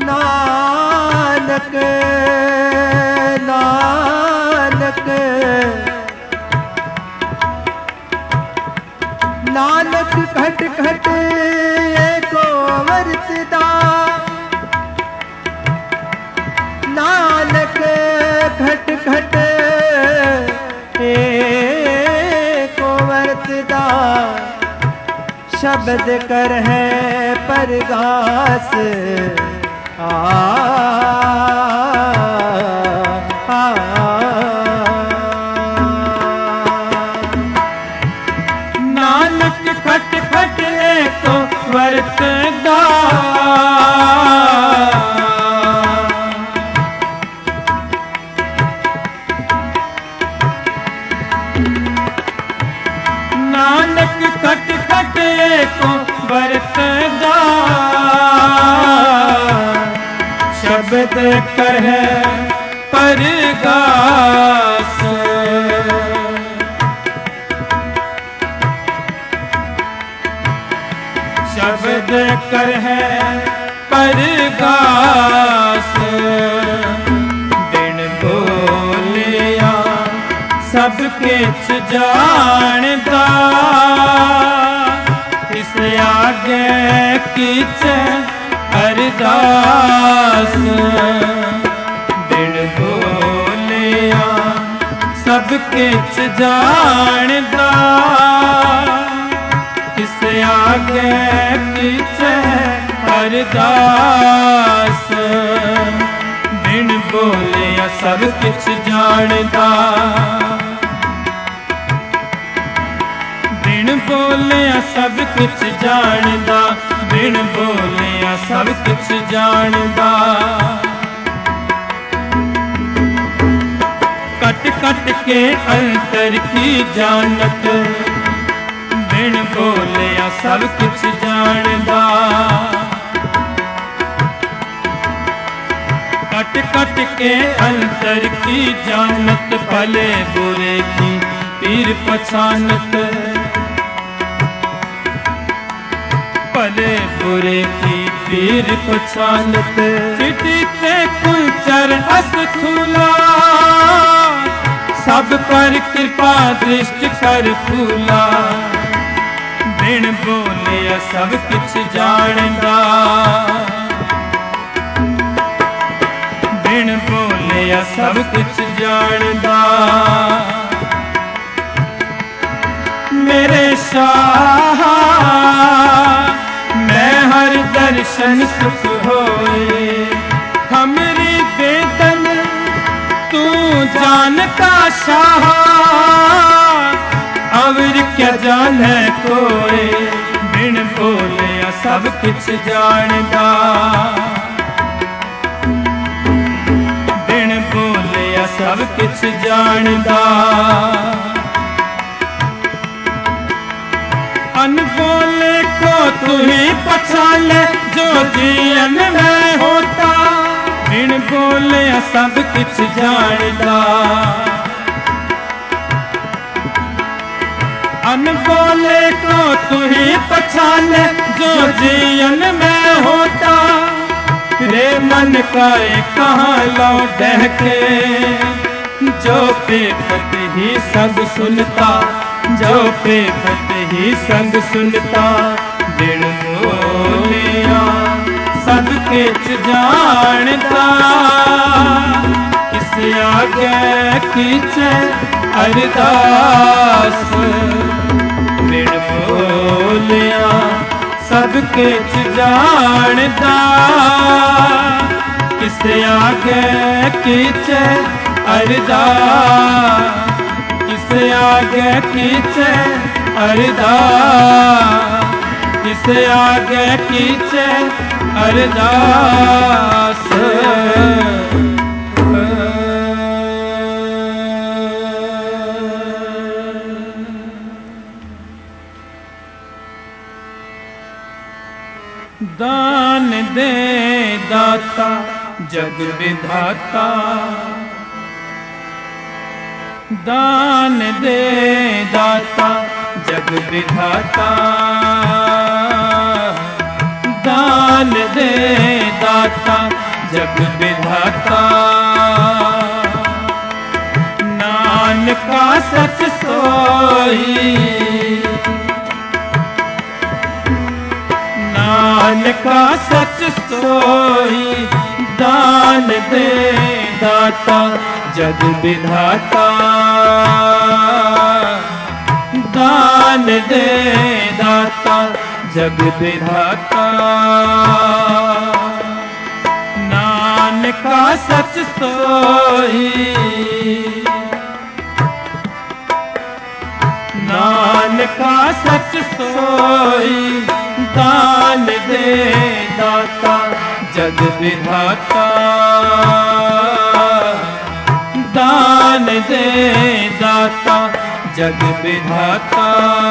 नानक नानक नानक घट घट एको वर्तदा नानक घट घट एको वर्तदा शब्द कर है परगास आ, आ, नानक खट खट एको वर्तदा नानक खट खट एको वर्तदा शब्द कर है परगास शब्द कर है परगास बिन बोलिया सब किछ जानदा इस आगे किछ अरदास बिन बोलिया सब किछ जानदा इस आगे किछ अरदास बिन बोलिया सब किछ जानदा बिन बोलिया सब किछ जानदा बिन बोलिया सब किछ जानदा कट कट के अंतर की जानत बिन बोलिया सब किछ जानदा कट कट के अंतर की जानत भले बुरे की पीर पछानत भले बुरे की पीर पछानत चिटी ते कुलचर हस थूला सब पर कृपा दृष्टि कर फूला बिन बोलिया सब किछ जानदा बिन बोलिया सब किछ जानदा मेरे शाह मैं हर दर्शन सुख होए हमरी बेदन तू जानता शाह अवर क्या जाने कोई बिन बोलिया सब किछ जानदा बिन बोलिया सब किछ जानदा अनबोले को तू ही पहचान जो जीवन में होता बिन बोलिया सब किछ जानदा अनबोले को तू ही पहचान जो जीवन में होता रे मन का कहाँ लौट के जो पेपत ही सब सुनता जो पेपत ही संग सुनता बिन बोलिया सब किछ जानता इस आगे किछ अरदास बिन बोलिया सब किछ जानता इस आगे किछ अरदास इस आगे किछ अरदास इस आगे किछ अरदास दान दे दाता जग विधाता दान दे दाता जग विधाता दान दे दाता जग विधाता। नानका सच सोई, नानका सच सोई, दान दे दाता जग विधाता। दान दे दाता जग विधाता। नानका सच सोई, नानका सच सोई, दान दे दाता जग विधाता। दान दे दाता जग विधाता।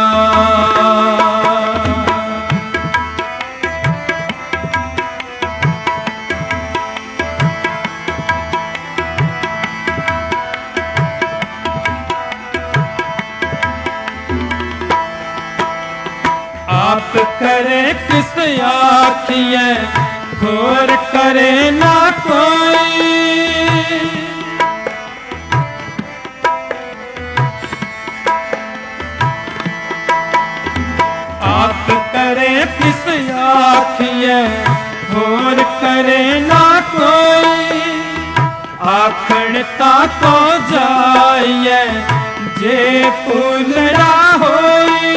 आप करे किस आखिए, घोर करे ना कोई। आप करे किस आखिए, घोर करे ना कोई। आखड़ता तो जाइए जे पुलरा होई।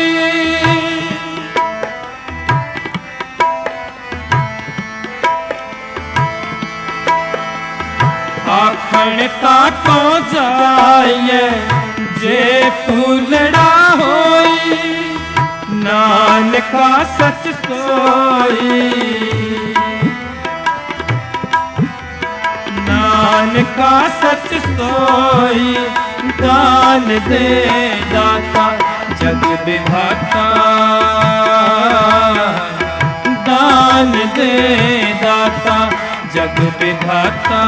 आखड़ता तो जाइए जे फूलड़ा होई। नानका सच सोई, नानका सच सोई, दान दे दाता जग विधाता। दान दे दाता जग विधाता।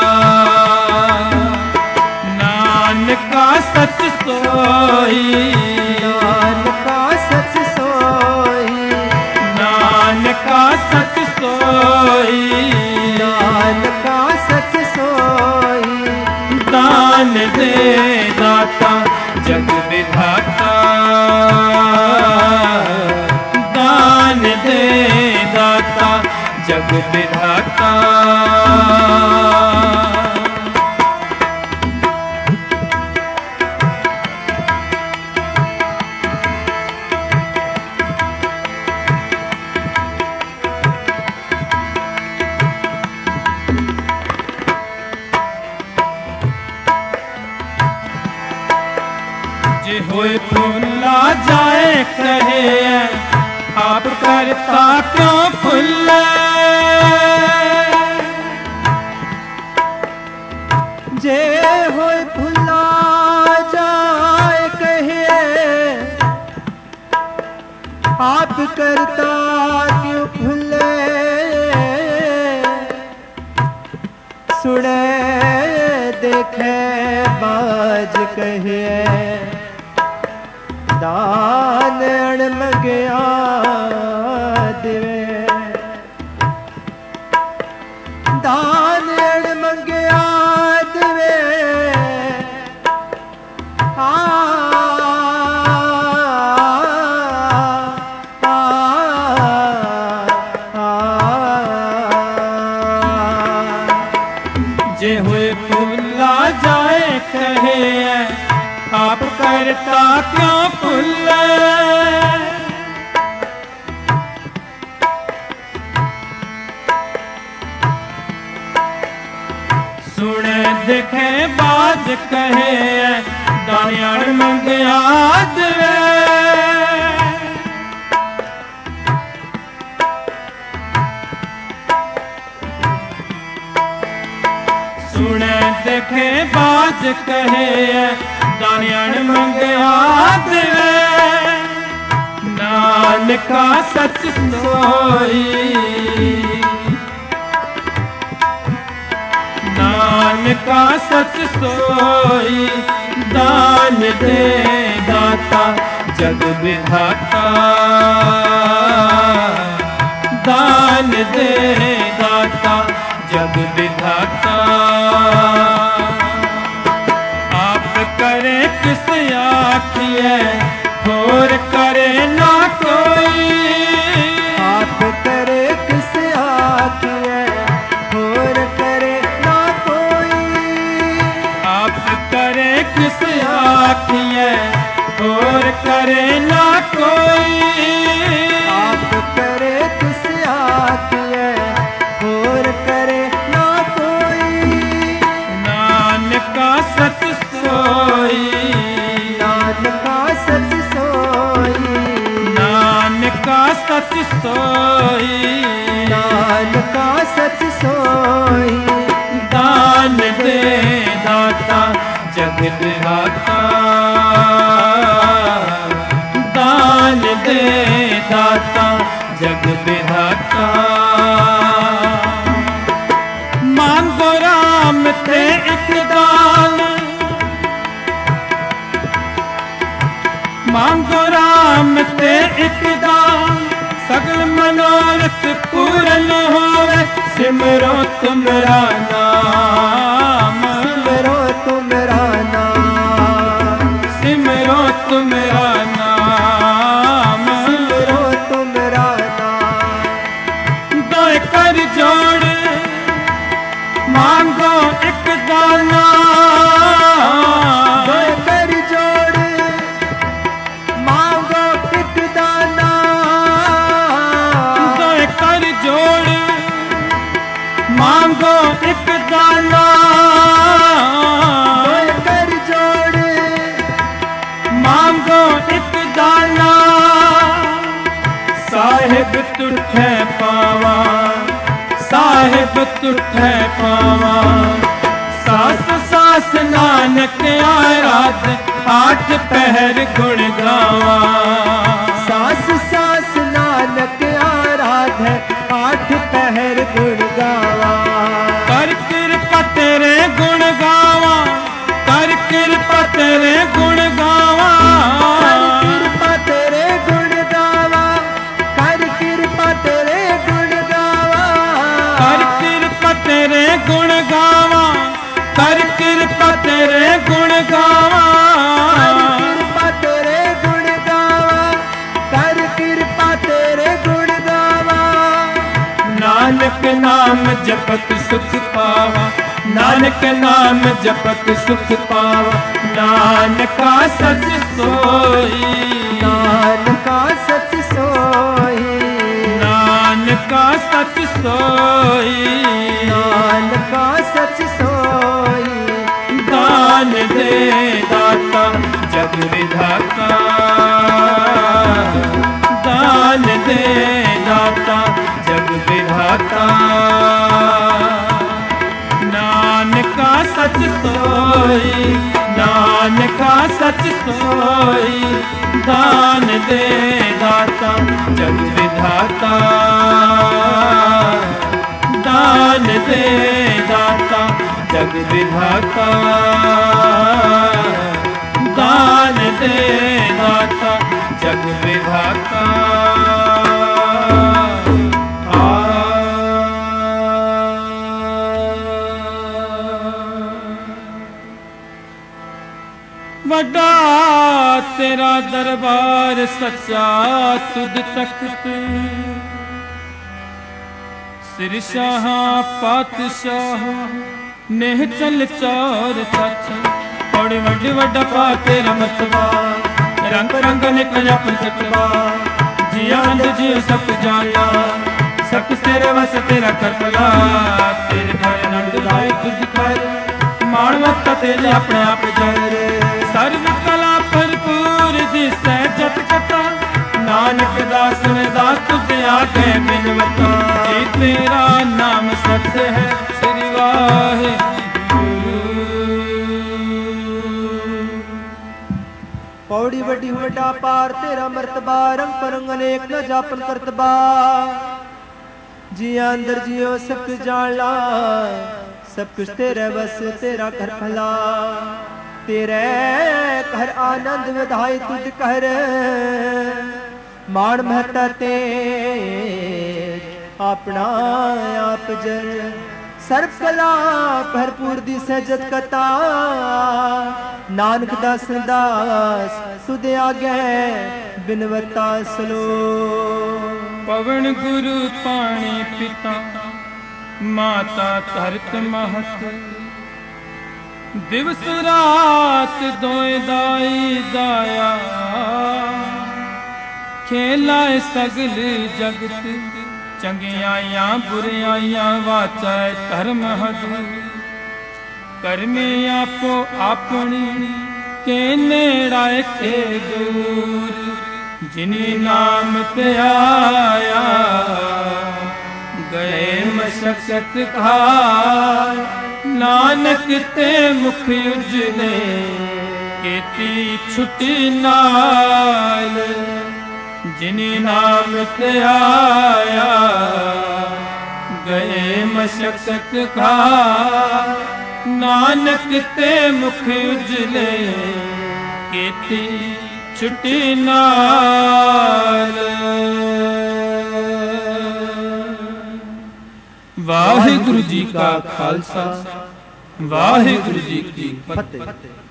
नानका सच सोई, नानका सच सोई, नानका सच सोई, नानका सच सोई, दान दे दाता जग विधाता। दान दे दाता जग विधाता। जे होए फूला जाए कहे, आप करता क्यों फुल्ले। जे होए फुला जाए कहे, आप करता क्यों फुले। सुने देखे बाज कहे, दान अणमगया दिवे। दान अणमगया दिवे, आ, आ, आ, जे हुए फूला जाए कहे, आप करता क्यों फुल्ले। सुने देखे बाज कहे, दानियाण मंगया दिवे। सुने देखे बाज कहे, दानियाण मंगया दिवे। नानका सच सोई, नानका सच सोई, दान दे दाता जग विधाता। दान दे दाता जग विधाता। आप करे किस आखिए और करे ना कोई। आप करे किस आखिए और करे ना कोई। आप करे किस आखिए और करे ना कोई। आप करे किस आखिए और करे ना कोई। नानका सच सोई, नानका सच सोई। नानका सच सोई, नानका सच सोई। दान दे दाता जग विधाता। दान दे दाता जग विधाता। मांगो राम ते एक दान, मांगो राम ते एक दान। सगल मनोरथ पूरन होवे, सिमरो तुमरा नाम। सिमरो तुमरा नाम। सिमरो तुमरा नाम। सिमरो तुमरा नाम। दो कर जोड़ मांगो एक दाना। दो कर जोड़ मांगो एक दाना। दो कर जोड़ मांगो एक दाना। दो कर जोड़ मांगो एक दाना। साहिब तुठे पावा, साहिब तुठे पावा। सास सास नानक आराध, आठ पहर गुण गावा। सास सास नानक आराध, आठ पहर गुण गावा। कर कृपा तेरे गुण गावा, कर कृपा तेरे गुण गावा। कर कृपा तेरे गुण गावा। कर कृपा तेरे गुण गावा। कर कृपा तेरे गुण गावा, कर कृपा तेरे गुण गावा। कर कृपा तेरे गुण गावा। कर कृपा तेरे गुण गावा। नानक नाम जपत सुख पावा, नानक नाम जपत सुख पावा। नानका सच सोई, नानका सच सोई। नानका सच सोई। नानका सच सोई। दान दे दाता जग विधाता। दान दे दाता जग विधाता। नानका सच सोई, नानका सच सोई। दान दे दाता जग विधाता। दान दे दाता जग विधाता। दान दे दाता जग विधाता। वड्डा तेरा दरबार सच्चा तुद तख्त। सिर शाह पातशाह नेह चल चौर छछ। बड़ी वड्डी वड्डा पा तेरा मतबा, रंग रंग निकल अपन सतबा। जिया अंद जियो सब जाना, सब तेरे वस तेरा करमला। तेरे घर नंद लाए तुझ कर, मानवता तेरे अपने आप जर। सर्व कला भरपूर दिसै जत कथा, नानक दास में दास तुझे आगे बिनवता। ये तेरा नाम सत्य है श्री वाहिगुरु। पौड़ी वड्डी वड्डा पार तेरा मर्तबा। रंग परंग अनेक न जापन करतबा। जिया अंदर जियो सब कुछ जान ला। सब कुछ तेरे बस तेरा कर भला। तेरे कर आनंद विधाई तुझ कर। मान महता ते अपना आप जर। ਸਰਬ ਕਲਾ ਭਰਪੂਰ ਦੀ ਸਹਿਜਤ ਕਥਾ ਨਾਨਕ ਦਾਸ ਦਾਸ ਤੁਧ ਆਗੇ ਬਿਨਵਤਾ ਸਲੋ ਪਵਨ ਗੁਰੂ ਪਾਣੀ ਪਿਤਾ ਮਾਤਾ ਧਰਤ ਮਹਤ ਦਿਵਸ ਰਾਤ ਦੋਇ ਦਾਈ ਦਾਇਆ ਖੇਲਾ ਸਗਲ ਜਗਤ ਚੰਗਿਆਈਆਂ ਬੁਰਿਆਈਆਂ ਵਾਚੈ ਧਰਮ ਹਦੂ ਕਰਮੇ ਆਪੋ ਆਪਣੀ ਕੇ ਨੇੜਾ ਕੇ ਦੂਰ ਜਿਨੀ ਨਾਮ ਤੇ ਆਇਆ ਗਏ ਮਸ਼ਕਤ ਖਾਰ ਨਾਨਕ ਤੇ ਮੁਖ ਉਜਲੇ ਕੀਤੀ ਛੁੱਟੀ ਨਾਲ ਜਿਨੀ ਨਾਮ ਤੇ ਆਇਆ ਗਏ ਮਸ਼ਕਤ ਖਾਰ ਨਾਨਕ ਤੇ ਮੁਖ ਉਜਲੇ ਕੀਤੀ ਛੁੱਟੀ ਨਾਲ ਵਾਹਿਗੁਰੂ ਜੀ ਕਾ ਖਾਲਸਾ ਵਾਹਿਗੁਰੂ ਜੀ ਕੀ ਫਤਿਹ।